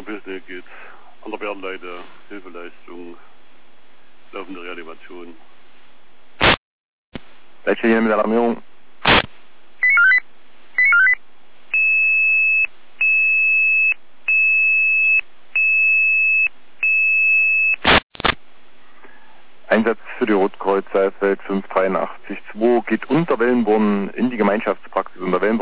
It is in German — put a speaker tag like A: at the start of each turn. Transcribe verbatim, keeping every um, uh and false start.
A: ein bisschen geht. An der Bärenleite, Hilfeleistung, laufende Reanimation.
B: Welche hier mit Alarmierung? Einsatz für die Rotkreuz Seifeld fünf drei acht zwei geht unter Wellenborn in die Gemeinschaftspraxis unter Wellenborn.